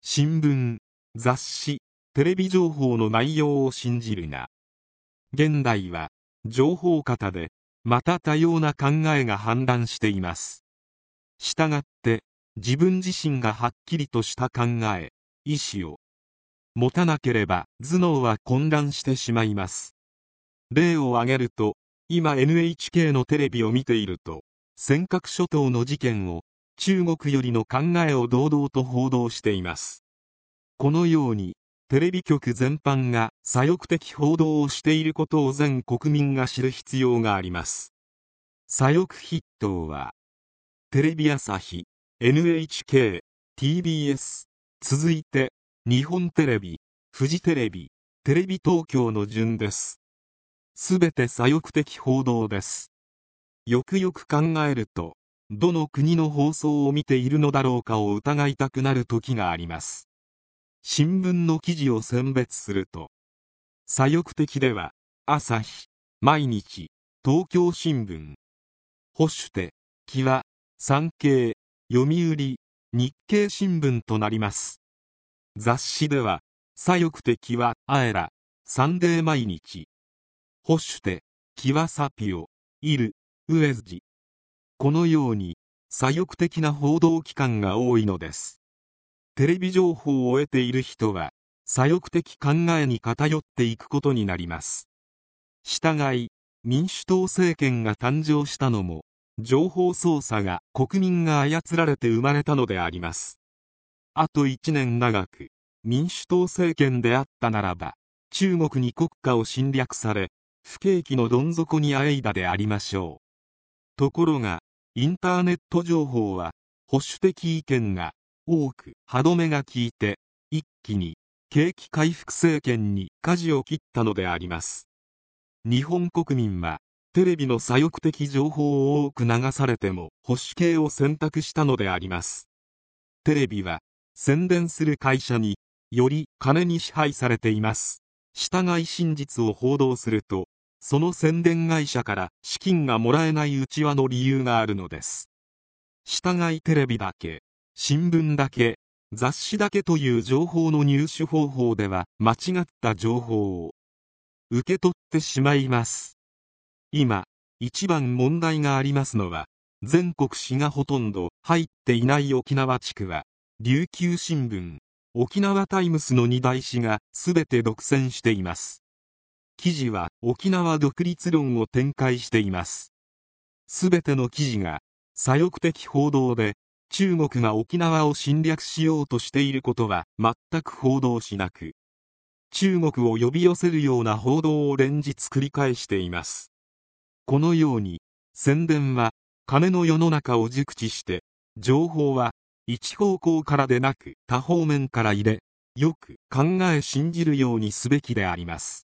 新聞、雑誌、テレビ情報の内容を信じるな。現代は情報過多でまた多様な考えが氾濫しています。したがって自分自身がはっきりとした考え、意思を持たなければ頭脳は混乱してしまいます。例を挙げると、今 NHK のテレビを見ていると、尖閣諸島の事件を中国よりの考えを堂々と報道しています。このようにテレビ局全般が左翼的報道をしていることを全国民が知る必要があります。左翼筆頭はテレビ朝日、NHK、TBS、続いて日本テレビ、フジテレビ、テレビ東京の順です。すべて左翼的報道です。よくよく考えると、どの国の放送を見ているのだろうかを疑いたくなる時があります。新聞の記事を選別すると、左翼的では朝日、毎日、東京新聞、保守でキワ、産経、読売、日経新聞となります。雑誌では左翼的はアエラ、サンデー毎日、保守でキワサピオ、イル、ウエズジ。このように左翼的な報道機関が多いのです。テレビ情報を得ている人は左翼的考えに偏っていくことになります。従い民主党政権が誕生したのも情報操作が国民が操られて生まれたのであります。あと1年長く民主党政権であったならば、中国に国家を侵略され不景気のどん底にあえいだでありましょう。ところがインターネット情報は保守的意見が多く歯止めが効いて、一気に景気回復政権に舵を切ったのであります。日本国民はテレビの左翼的情報を多く流されても保守系を選択したのであります。テレビは宣伝する会社により金に支配されています。従い真実を報道すると、その宣伝会社から資金がもらえない内輪の理由があるのです。従いテレビだけ、新聞だけ、雑誌だけという情報の入手方法では間違った情報を受け取ってしまいます。今一番問題がありますのは、全国紙がほとんど入っていない沖縄地区は琉球新聞、沖縄タイムスの2大紙が全て独占しています。記事は沖縄独立論を展開しています。全ての記事が左翼的報道で、中国が沖縄を侵略しようとしていることは全く報道しなく、中国を呼び寄せるような報道を連日繰り返しています。このように宣伝は金の世の中を熟知して、情報は一方向からでなく多方面から入れ、よく考え信じるようにすべきであります。